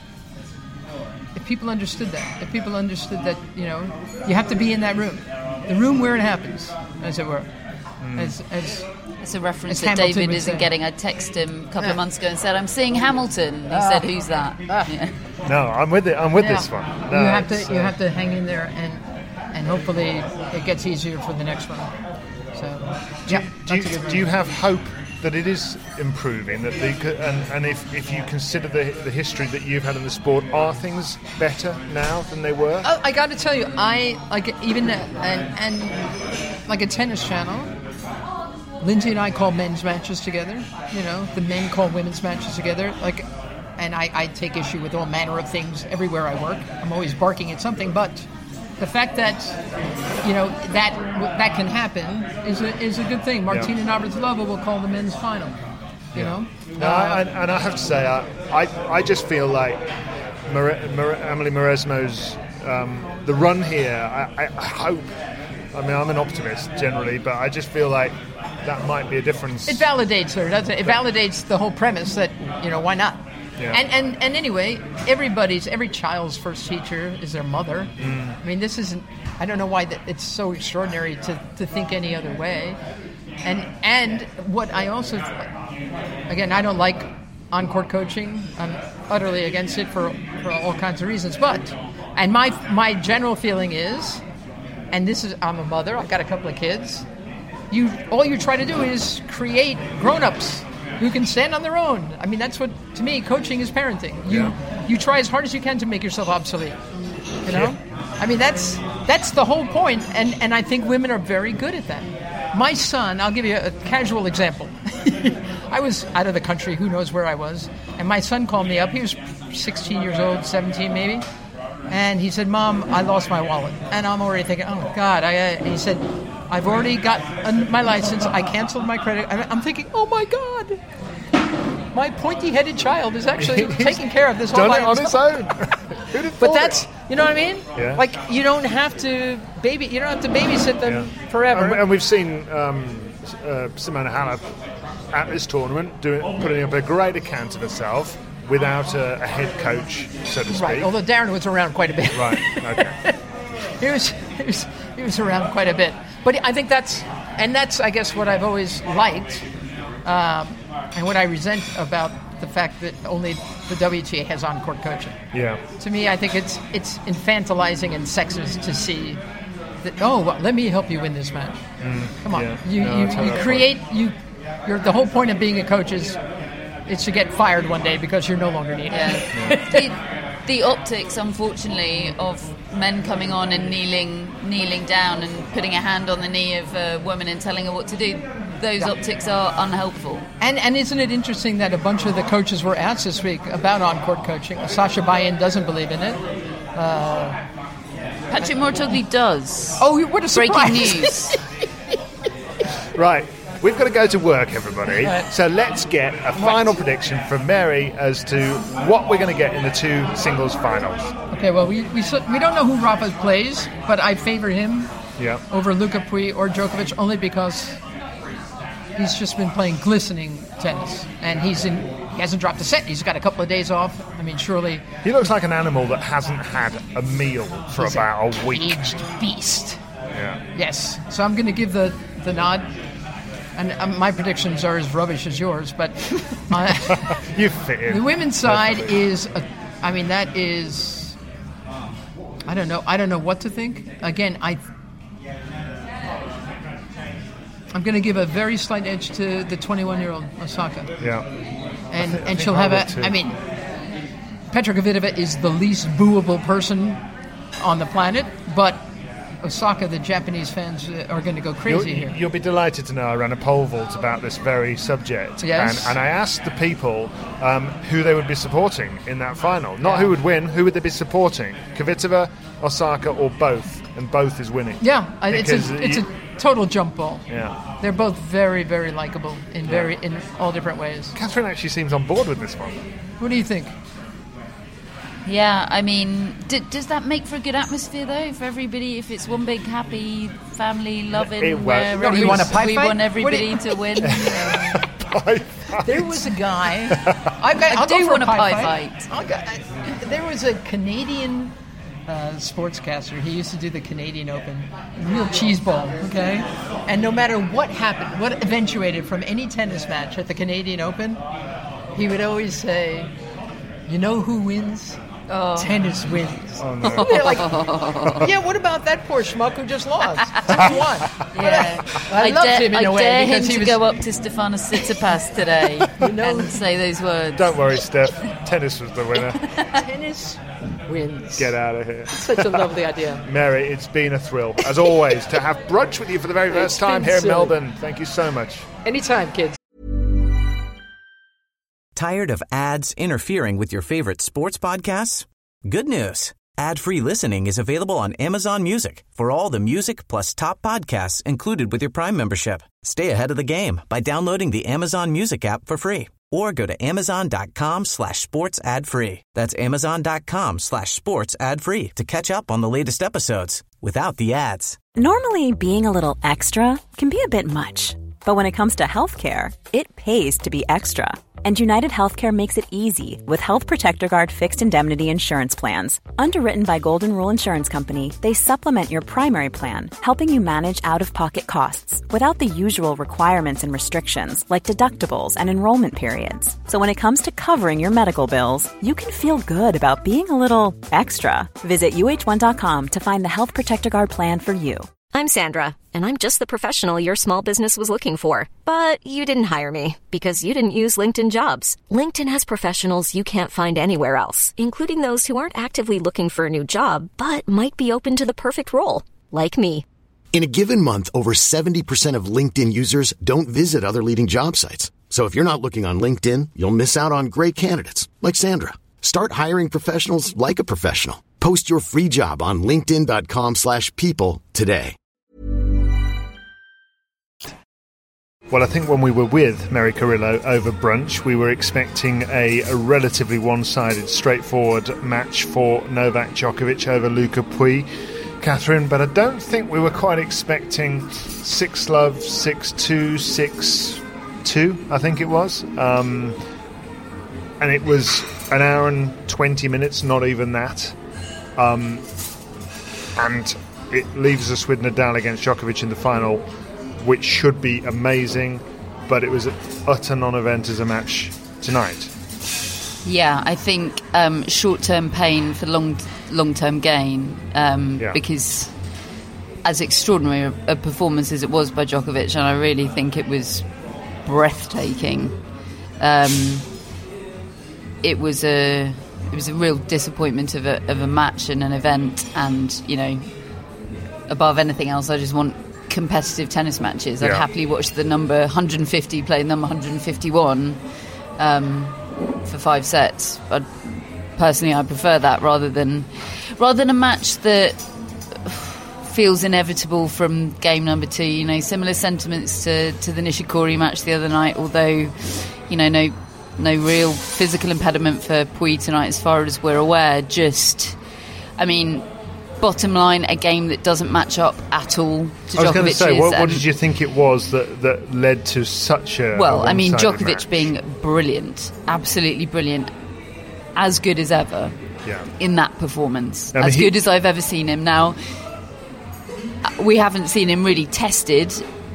If people understood that, if people understood that, you know, you have to be in that room, the room where it happens, as it were. Mm. As, as It's a reference As that Hamilton David would isn't say. getting. I texted him a couple Yeah. of months ago and said, I'm seeing Hamilton. He Ah. said, who's that? Ah. Yeah. No, I'm with it. I'm with yeah, this one. No, you have it's, to, you uh, have to hang in there, and and hopefully it gets easier for the next one. So, yeah, Do you, that's a good do you one. have hope that it is improving? That they could, and, and if, if you consider the the history that you've had in the sport, are things better now than they were? Oh, I got to tell you, I like even uh, and, and like a tennis channel. Lindsay and I call men's matches together. You know, the men call women's matches together. Like, and I, I take issue with all manner of things everywhere I work. I'm always barking at something, but the fact that you know that that can happen is a is a good thing. Martina Navratilova will call the men's final. You know, No, I, and, and I have to say, I I, I just feel like Mar- Mar- Emily Mauresmo's um, the run here. I, I, I hope. I mean, I'm an optimist generally, but I just feel like that might be a difference. it validates her, doesn't it? It validates the whole premise that, you know, why not? Yeah. And, and and anyway, everybody's, every child's first teacher is their mother. Mm. I mean, this isn't, I don't know why that it's so extraordinary to, to think any other way. And and what I also, again, I don't like on-court coaching. I'm utterly against it for, for all kinds of reasons. But, and my my general feeling is, and this is, I'm a mother, I've got a couple of kids, you all you try to do is create grown-ups who can stand on their own. I mean, that's what, to me, coaching is parenting. You Yeah. you try as hard as you can to make yourself obsolete. You know? I mean, that's that's the whole point, and, and I think women are very good at that. My son, I'll give you a casual example. I was out of the country, who knows where I was, and my son called me up. He was sixteen years old, seventeen maybe, And he said, Mom, I lost my wallet. And I'm already thinking, oh, God. I, uh, he said, I've already got uh, my license. I canceled my credit. I'm thinking, oh, my God. My pointy-headed child is actually taking care of this whole done it on his own. But that's, you know what I mean? Yeah. Like, you don't have to baby, you don't have to babysit them Yeah. forever. And, and we've seen um, uh, Simona Halep at this tournament doing, putting up a great account of herself without a, a head coach, so to speak. Right, although Darren was around quite a bit. Right, okay. he, was, he, was, he was around quite a bit. But I think that's, and that's, I guess, what I've always liked, um, and what I resent about the fact that only the W T A has on-court coaching. Yeah. To me, I think it's it's infantilizing and sexist to see that, oh, well, let me help you win this match. Mm, Come on. yeah. You, No, you, totally you create, you. You're, the whole point of being a coach is it's to get fired one day because you're no longer needed. Yeah. the, the optics, unfortunately, of men coming on and kneeling kneeling down and putting a hand on the knee of a woman and telling her what to do, those Yeah. optics are unhelpful. And and isn't it interesting that a bunch of the coaches were asked this week about on-court coaching? Sasha Bayan doesn't believe in it. Uh, Patrick Mouratoglou does. oh, what a surprise. Breaking news. Right. We've got to go to work, everybody. Right. So let's get a final prediction from Mary as to what we're going to get in the two singles finals. Okay, well, we we, so, we don't know who Rafa plays, but I favor him Yeah. over Luka Pouille or Djokovic only because he's just been playing glistening tennis, and he's in. He hasn't dropped a set. He's got a couple of days off. I mean, surely He looks like an animal that hasn't had a meal for he's about an a week. aged beast. Yeah. Yes. So I'm going to give the, the nod. And um, my predictions are as rubbish as yours, but uh, You fit in. the women's side perfectly. is, a, I mean, that is, I don't know. I don't know what to think. Again, I, I'm going to give a very slight edge to the twenty-one-year-old Osaka, Yeah. and I thi- I and think she'll I have would a. too. I mean, Petra Kvitova is the least booable person on the planet, but Osaka, the Japanese fans uh, are going to go You'll, crazy here. you'll be delighted to know I ran a pole vault about this very subject. Yes. And, and I asked the people um, who they would be supporting in that final. Not Yeah. who would win, who would they be supporting? Kvitova, Osaka, or both? And both is winning. Yeah, I- it's Because a it's you- a total jump ball. Yeah. They're both very, very likable in very in all different ways. Catherine actually seems on board with this one. What do you think? Yeah, I mean, d- does that make for a good atmosphere, though, for everybody? If it's one big, happy, family, loving, It won't. where What, do you want a pie we fight? want What do everybody you- to win. Um, There was a guy. I, I'll I go do for want a pie fight. fight. I'll go, I, there was a Canadian uh, sportscaster. He used to do the Canadian Open. Real cheeseball, okay? And no matter what happened, what eventuated from any tennis match at the Canadian Open, he would always say, "You know who wins? Oh. Tennis wins." Oh, no. They're like, yeah, what about that poor schmuck who just lost? Who won? Yeah, I loved dare, him in I a way dare him because he to was- go up to Stefanos Tsitsipas today know- and say those words. Don't worry, Steph. Tennis was the winner. Tennis wins. Get out of here. Such a lovely idea. Mary, it's been a thrill, as always, to have brunch with you for the very first It's time been here in silly. Melbourne. Thank you so much. Anytime, kids. Tired of ads interfering with your favorite sports podcasts? Good news. Ad-free listening is available on Amazon Music for all the music plus top podcasts included with your Prime membership. Stay ahead of the game by downloading the Amazon Music app for free or go to amazon.com slash sports ad free. That's amazon.com slash sports ad free to catch up on the latest episodes without the ads. Normally, being a little extra can be a bit much, but when it comes to healthcare, it pays to be extra. And United Healthcare makes it easy with Health Protector Guard fixed indemnity insurance plans. Underwritten by Golden Rule Insurance Company, they supplement your primary plan, helping you manage out-of-pocket costs without the usual requirements and restrictions like deductibles and enrollment periods. So when it comes to covering your medical bills, you can feel good about being a little extra. Visit U H one dot com to find the Health Protector Guard plan for you. I'm Sandra, and I'm just the professional your small business was looking for. But you didn't hire me because you didn't use LinkedIn Jobs. LinkedIn has professionals you can't find anywhere else, including those who aren't actively looking for a new job, but might be open to the perfect role, like me. In a given month, over seventy percent of LinkedIn users don't visit other leading job sites. So if you're not looking on LinkedIn, you'll miss out on great candidates like Sandra. Start hiring professionals like a professional. Post your free job on linkedin.com slash people today. Well, I think when we were with Mary Carrillo over brunch, we were expecting a, a relatively one-sided, straightforward match for Novak Djokovic over Luca Pouille, Catherine, but I don't think we were quite expecting six love, six two, six two, I think it was. Um, and it was an hour and twenty minutes, not even that. Um, and it leaves us with Nadal against Djokovic in the final, which should be amazing, but it was an utter non-event as a match tonight. Yeah, I think um, short-term pain for long, long-term gain, um, yeah. because as extraordinary a, a performance as it was by Djokovic, and I really think it was breathtaking, um, it was a it was a real disappointment of a, of a match and an event, and, you know, above anything else, I just want competitive tennis matches. I'd yeah. happily watch the number one hundred fifty play number one hundred fifty-one um, for five sets. But personally, I prefer that rather than rather than a match that feels inevitable from game number two. You know, similar sentiments to, to the Nishikori match the other night, although, you know, no no real physical impediment for Pouille tonight as far as we're aware. Just, I mean, bottom line, a game that doesn't match up at all to Djokovic's. I was going to say, what, what did you think it was that, that led to such a Well, a I mean, Djokovic match? being brilliant, absolutely brilliant, as good as ever yeah. in that performance. I mean, as he, good as I've ever seen him. Now, we haven't seen him really tested,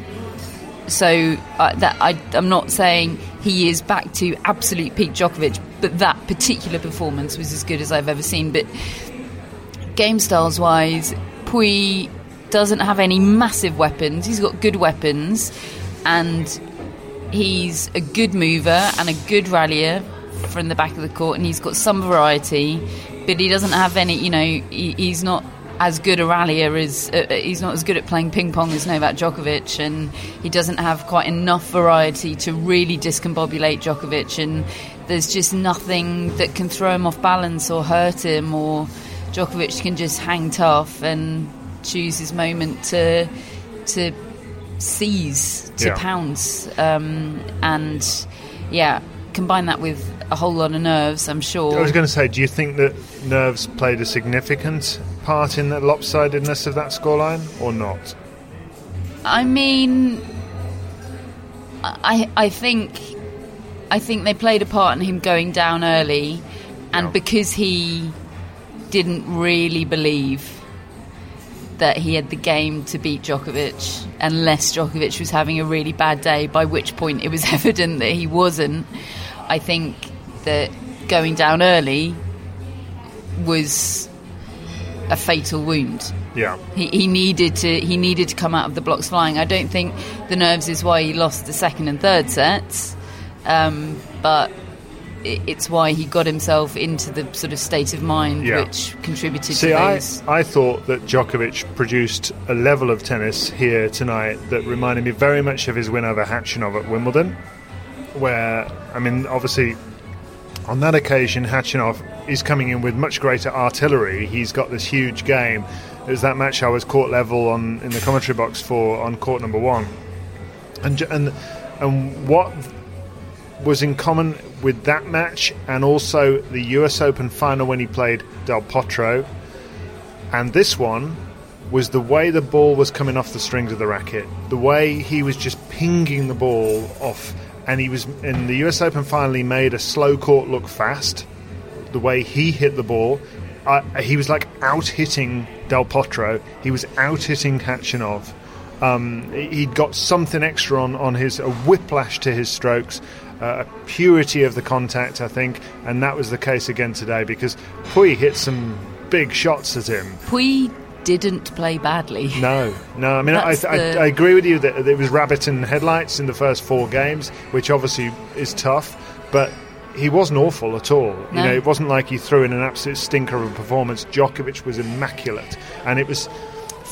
so uh, that I, I'm not saying he is back to absolute peak Djokovic, but that particular performance was as good as I've ever seen. But game styles wise, Pouille doesn't have any massive weapons. He's got good weapons, and he's a good mover and a good rallier from the back of the court, and he's got some variety, but he doesn't have any, you know, he, he's not as good a rallier as uh, he's not as good at playing ping pong as Novak Djokovic, and he doesn't have quite enough variety to really discombobulate Djokovic, and there's just nothing that can throw him off balance or hurt him, or Djokovic can just hang tough and choose his moment to to seize, to yeah. pounce, um, and yeah, combine that with a whole lot of nerves, I'm sure. I was going to say, do you think that nerves played a significant part in the lopsidedness of that scoreline, or not? I mean, I I think I think they played a part in him going down early, and yeah. because he didn't really believe that he had the game to beat Djokovic, unless Djokovic was having a really bad day, by which point it was evident that he wasn't. I think that going down early was a fatal wound. Yeah, he, he needed to he needed to come out of the blocks flying. I don't think the nerves is why he lost the second and third sets, um, but it's why he got himself into the sort of state of mind yeah. which contributed See, to those. I, I thought that Djokovic produced a level of tennis here tonight that reminded me very much of his win over Khachanov at Wimbledon, where, I mean, obviously on that occasion Khachanov is coming in with much greater artillery. He's got this huge game. It was that match I was court level on in the commentary box for on court number one, and and and what was in common with that match and also the U S Open final when he played Del Potro and this one was the way the ball was coming off the strings of the racket, the way he was just pinging the ball off, and he was in the U S Open final he made a slow court look fast, the way he hit the ball. Uh, he was like out hitting Del Potro, he was out hitting Khachanov. Um, he'd got something extra on, on his a whiplash to his strokes, uh, a purity of the contact, I think, and that was the case again today because Pouille hit some big shots at him. Pouille didn't play badly. No, no. I mean, I, the... I, I agree with you that it was rabbit in headlights in the first four games, which obviously is tough, but he wasn't awful at all. No. You know, it wasn't like he threw in an absolute stinker of a performance. Djokovic was immaculate, and it was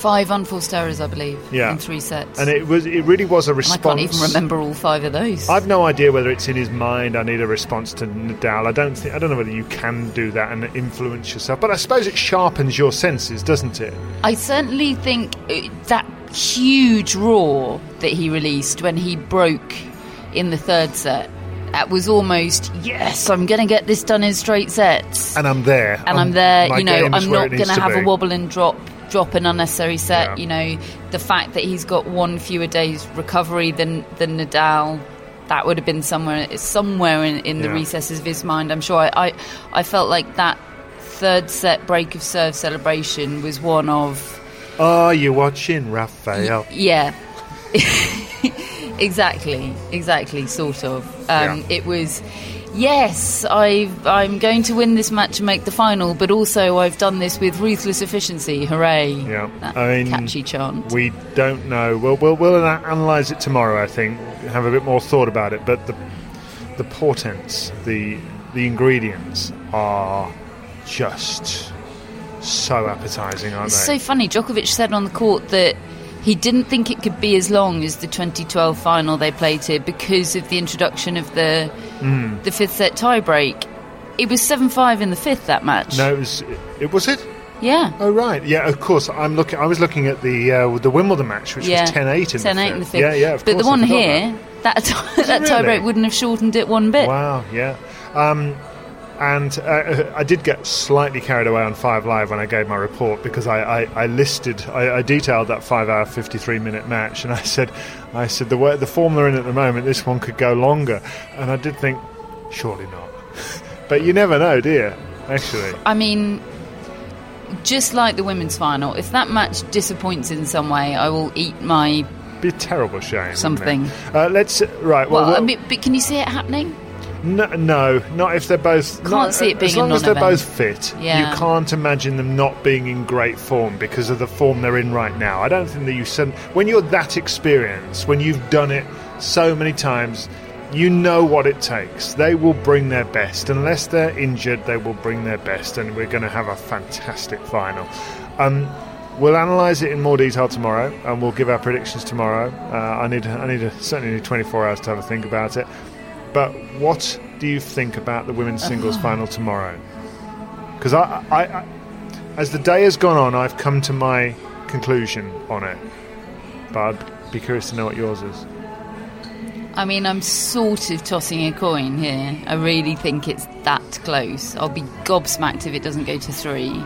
Five unforced errors, I believe, yeah. in three sets. And it was it really was a response. I can't even remember all five of those. I've no idea whether it's in his mind. I need a response to Nadal. I don't think I don't know whether you can do that and influence yourself. But I suppose it sharpens your senses, doesn't it? I certainly think that huge roar that he released when he broke in the third set. That was almost, yes, I'm going to get this done in straight sets. And I'm there. And I'm, I'm there, you know, I'm not going to have a wobble and drop, drop an unnecessary set. Yeah. You know, the fact that he's got one fewer day's recovery than, than Nadal, that would have been somewhere somewhere in, in the yeah. recesses of his mind. I'm sure I, I, I felt like that third set break of serve celebration was one of... Are you watching, Rafael? Y- yeah. Exactly, exactly, sort of. Um, yeah. It was, yes, I've, I'm going to win this match and make the final, but also I've done this with ruthless efficiency. Hooray! Yeah, that I mean, catchy chant. We don't know. We'll we'll, we'll analyse it tomorrow. I think have a bit more thought about it. But the the portents, the the ingredients are just so appetising, aren't it's they? It's so funny. Djokovic said on the court that he didn't think it could be as long as the twenty twelve final they played here because of the introduction of the mm. the fifth set tiebreak. It was seven five in the fifth, that match. No, it was. It was it. Yeah. Oh right. Yeah. Of course. I'm looking. I was looking at the uh, the Wimbledon match, which yeah. was ten eight in, ten eight the in the fifth. fifth. Yeah, yeah. Of but course, the one here, that that, that tiebreak really? wouldn't have shortened it one bit. Wow. Yeah. Um, And uh, I did get slightly carried away on Five Live when I gave my report because I, I, I listed, I, I detailed that five-hour, fifty-three-minute match, and I said, I said the way, the form they're in at the moment, this one could go longer. And I did think, surely not. But you never know, do you? Actually, I mean, just like the women's final, if that match disappoints in some way, I will eat my. Be a terrible shame. Something. Uh, let's right. Well, well, well I mean, but can you see it happening? No, no, not if they're both. Can't not, see it being as long a as they're non-event. both fit. Yeah. You can't imagine them not being in great form because of the form they're in right now. I don't think that you send when you're that experienced, when you've done it so many times, you know what it takes. They will bring their best, unless they're injured. They will bring their best, and we're going to have a fantastic final. Um, We'll analyse it in more detail tomorrow, and we'll give our predictions tomorrow. Uh, I need, I need a, certainly need twenty-four hours to have a think about it. But what do you think about the women's singles uh-huh. final tomorrow? Because I, I, I, as the day has gone on, I've come to my conclusion on it. But I'd be curious to know what yours is. I mean, I'm sort of tossing a coin here. I really think it's that close. I'll be gobsmacked if it doesn't go to three.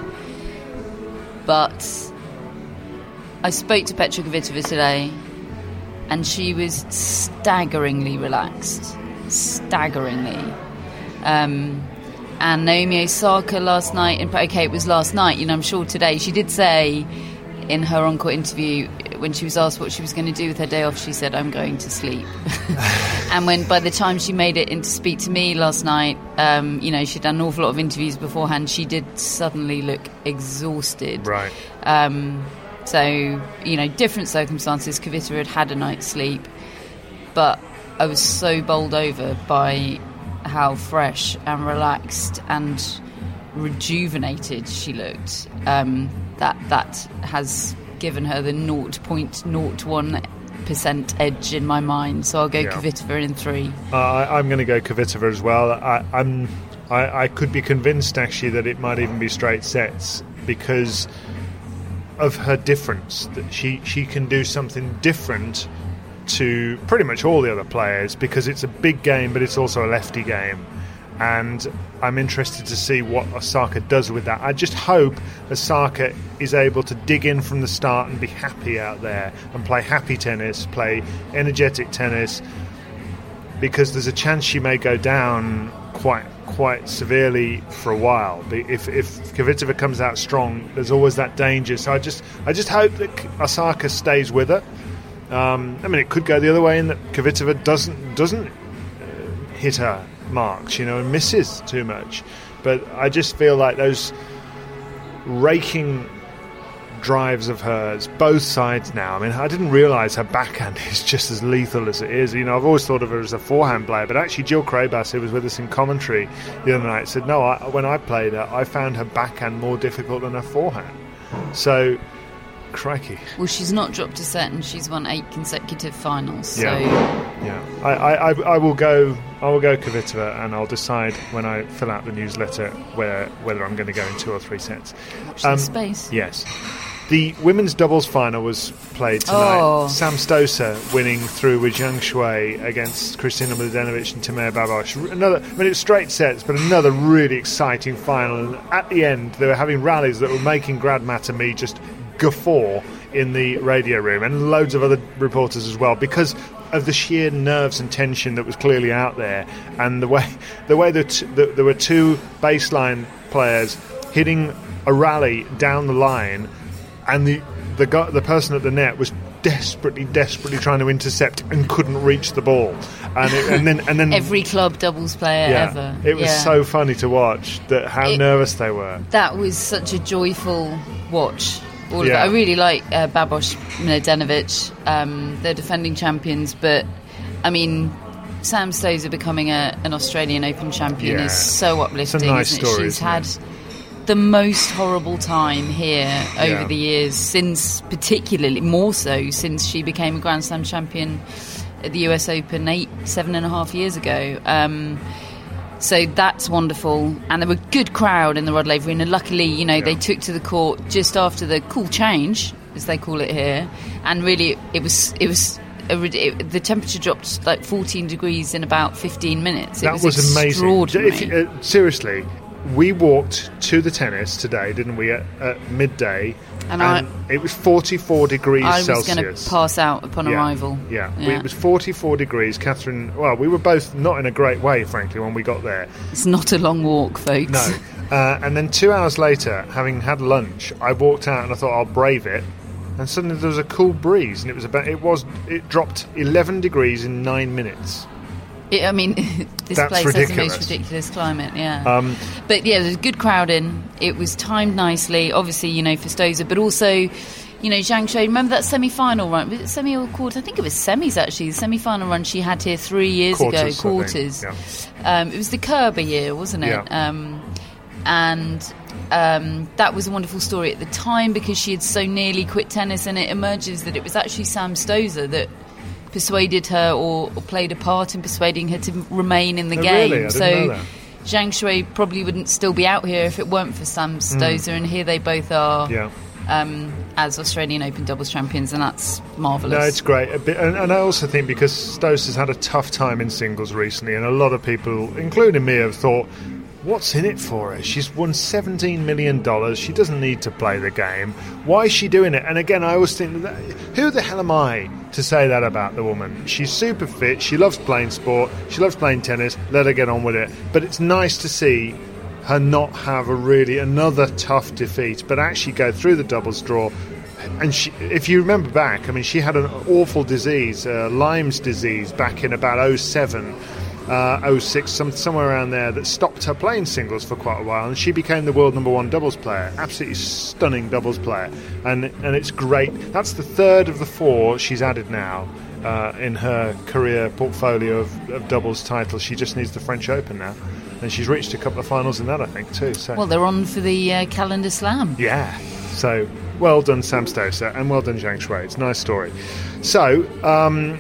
But I spoke to Petra Kvitova today, and she was staggeringly relaxed. Staggeringly. Um, and Naomi Osaka last night, and okay, it was last night, you know, I'm sure today, she did say in her encore interview, when she was asked what she was going to do with her day off, she said, I'm going to sleep. And when by the time she made it in to speak to me last night, um, you know, she'd done an awful lot of interviews beforehand, she did suddenly look exhausted. Right. Um, so, you know, different circumstances. Kvitova had had a night's sleep, but I was so bowled over by how fresh and relaxed and rejuvenated she looked. Um, that that has given her the zero point zero one percent edge in my mind. So I'll go yeah. Kvitova in three. Uh, I, I'm going to go Kvitova as well. I, I'm. I, I could be convinced actually that it might even be straight sets because of her difference. That she she can do something different to pretty much all the other players because it's a big game, but it's also a lefty game. And I'm interested to see what Osaka does with that. I just hope Osaka is able to dig in from the start and be happy out there and play happy tennis, play energetic tennis, because there's a chance she may go down quite quite severely for a while. If if Kvitova comes out strong, there's always that danger. So I just I just hope that Osaka stays with her. Um, I mean, it could go the other way in that Kvitova doesn't doesn't uh, hit her marks, you know, and misses too much. But I just feel like those raking drives of hers, both sides now. I mean, I didn't realise her backhand is just as lethal as it is. You know, I've always thought of her as a forehand player, but actually Jill Krabas, who was with us in commentary the other night, said, no, I, when I played her, I found her backhand more difficult than her forehand. So crikey. Well, she's not dropped a set, and she's won eight consecutive finals. So yeah, yeah. I, I, I, I will go. I will go Kvitova, and I'll decide when I fill out the newsletter where whether I'm going to go in two or three sets. Watch um, the space. Yes. The women's doubles final was played tonight. Oh. Sam Stosur winning through with Zhang Shui against Kristina Mladenovic and Timea Babos. Another, I mean, it's straight sets, but another really exciting final. And at the end, they were having rallies that were making Gradmat and me just guffaw in the radio room, and loads of other reporters as well, because of the sheer nerves and tension that was clearly out there, and the way the way that the, there were two baseline players hitting a rally down the line. And the the guy, the person at the net was desperately, desperately trying to intercept and couldn't reach the ball. And it, and then and then every club doubles player yeah, ever. It was yeah. so funny to watch that how it, nervous they were. That was such a joyful watch. All yeah. of it. I really like uh, Babos Mladenovic. Um, they're defending champions, but I mean, Sam Stosur becoming a, an Australian Open champion yeah. is so uplifting. It's a nice isn't it? story. She's isn't had. it? The most horrible time here over yeah. the years, since particularly more so since she became a Grand Slam champion at the U S Open eight, seven and a half years ago. Um, so that's wonderful, and there were a good crowd in the Rod Laver Arena. Luckily, you know, yeah. they took to the court just after the cool change, as they call it here, and really it was it was. A, it, the temperature dropped like fourteen degrees in about fifteen minutes. It that was, was extraordinary. amazing. If, uh, seriously. We walked to the tennis today, didn't we, at, at midday, and, and I, it was forty-four degrees I was Celsius. going to pass out upon yeah, arrival. Yeah, yeah. We, it was forty-four degrees. Catherine, well, we were both not in a great way, frankly, when we got there. It's not a long walk, folks. No. Uh, and then two hours later, having had lunch, I walked out and I thought I'll brave it. And suddenly there was a cool breeze, and it was about it was it dropped eleven degrees in nine minutes. It, I mean, this That's place ridiculous. has the most ridiculous climate, yeah. Um, but yeah, there's a good crowd in. It was timed nicely, obviously, you know, for Stosur, but also, you know, Zhang Shui. Remember that semi-final run? Was it semi or quarter? I think it was semis, actually. The semi-final run she had here three years quarters, ago, quarters. Yeah. Um, it was the Kerber year, wasn't it? Yeah. Um, and um, that was a wonderful story at the time because she had so nearly quit tennis, and it emerges that it was actually Sam Stosur that persuaded her or, or played a part in persuading her to remain in the oh, game. Really? I didn't so know that. Zhang Shui probably wouldn't still be out here if it weren't for Sam Stosur, mm. and here they both are yeah. um, as Australian Open doubles champions, and that's marvellous. No, it's great. A bit, and, and I also think because Stosur's had a tough time in singles recently, and a lot of people, including me, have thought, what's in it for her? She's won seventeen million dollars. She doesn't need to play the game. Why is she doing it? And again, I always think, that, who the hell am I to say that about the woman? She's super fit. She loves playing sport. She loves playing tennis. Let her get on with it. But it's nice to see her not have a really another tough defeat, but actually go through the doubles draw. And she, if you remember back, I mean, she had an awful disease, uh, Lyme's disease, back in about oh seven. Uh, oh six, some, somewhere around there, that stopped her playing singles for quite a while, and she became the world number one doubles player. Absolutely stunning doubles player, and and it's great. That's the third of the four she's added now uh, in her career portfolio of, of doubles titles. She just needs the French Open now, and she's reached a couple of finals in that, I think, too. So. Well, they're on for the uh, calendar slam. Yeah, so well done, Sam Stosur, and well done, Zhang Shui. It's a nice story. So, um,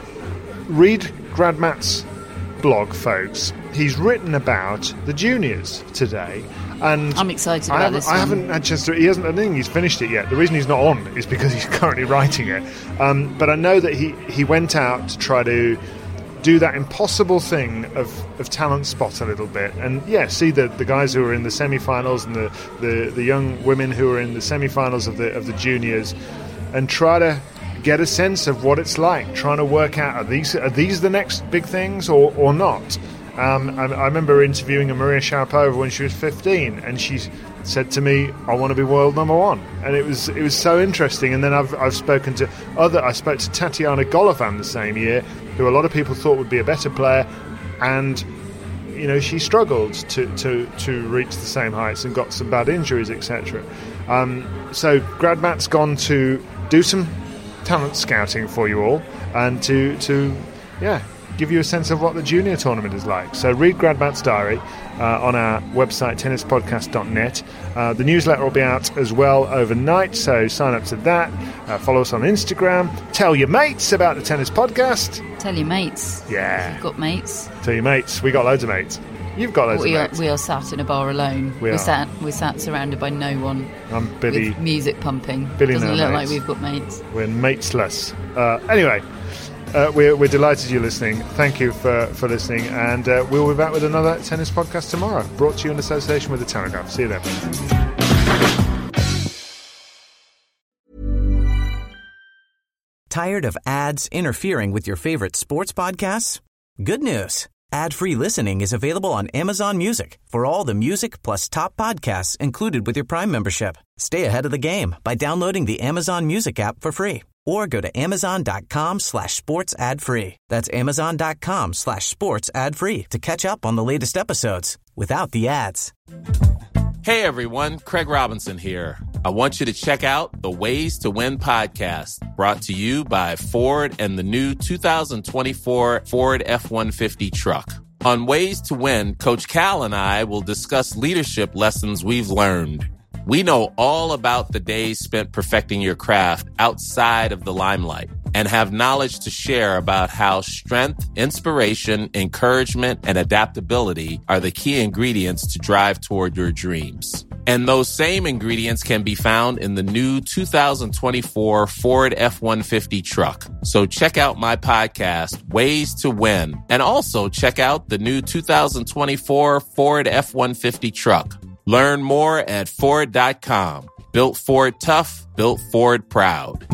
read Gradmat's blog, folks. He's written about the juniors today, and I'm excited I about haven't, this I one. haven't had a chance to. He hasn't. I don't think he's finished it yet. The reason he's not on is because he's currently writing it. Um, but I know that he he went out to try to do that impossible thing of, of talent spot a little bit, and yeah, see the, the guys who are in the semi-finals and the, the, the young women who are in the semi-finals of the of the juniors, and try to get a sense of what it's like, trying to work out are these are these the next big things or or not. Um, I, I remember interviewing a Maria Sharapova when she was fifteen, and she said to me, "I want to be world number one," and it was it was so interesting. And then I've I've spoken to other. I spoke to Tatiana Golovin the same year, who a lot of people thought would be a better player, and you know she struggled to to, to reach the same heights and got some bad injuries, et cetera. Um, so Gradmat's gone to do some talent scouting for you all, and to to yeah. give you a sense of what the junior tournament is like. So read Grad Matt's diary uh, on our website, tennis podcast dot net. Uh, the newsletter will be out as well overnight, so sign up to that. Uh, follow us on Instagram. Tell your mates about the Tennis Podcast. Tell your mates. Yeah. You've got mates. Tell your mates. We got loads of mates. You've got loads we of are, mates. We are sat in a bar alone. We we're are. Sat, we're sat surrounded by no one. I'm Billy. With music pumping. Billy Doesn't no look mates. like we've got mates. We're matesless. Uh, anyway, uh, we're, we're delighted you're listening. Thank you for, for listening. And uh, we'll be back with another tennis podcast tomorrow, brought to you in association with The Telegraph. See you then. Tired of ads interfering with your favorite sports podcasts? Good news. Ad-free listening is available on Amazon Music for all the music plus top podcasts included with your Prime membership. Stay ahead of the game by downloading the Amazon Music app for free or go to amazon.com slash sports ad free. That's amazon.com slash sports ad free to catch up on the latest episodes without the ads. Hey everyone, Craig Robinson here. I want you to check out the Ways to Win podcast, brought to you by Ford and the new two thousand twenty-four Ford F one fifty truck. On Ways to Win, Coach Cal and I will discuss leadership lessons we've learned. We know all about the days spent perfecting your craft outside of the limelight and have knowledge to share about how strength, inspiration, encouragement, and adaptability are the key ingredients to drive toward your dreams. And those same ingredients can be found in the new two thousand twenty-four Ford F one fifty truck. So check out my podcast, Ways to Win, and also check out the new two thousand twenty-four Ford F one fifty truck. Learn more at Ford dot com. Built Ford tough, built Ford proud.